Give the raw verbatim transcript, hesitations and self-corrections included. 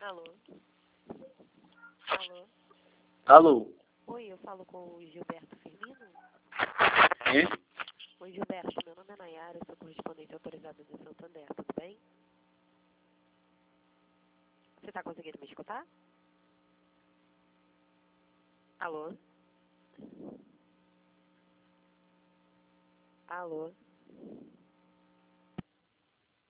Alô? Alô? Alô? Oi, eu falo com o Gilberto Firmino? Sim? Oi, Gilberto, meu nome é Nayara, eu sou correspondente autorizada do Santander, tudo bem? Você está conseguindo me escutar? Alô? Alô?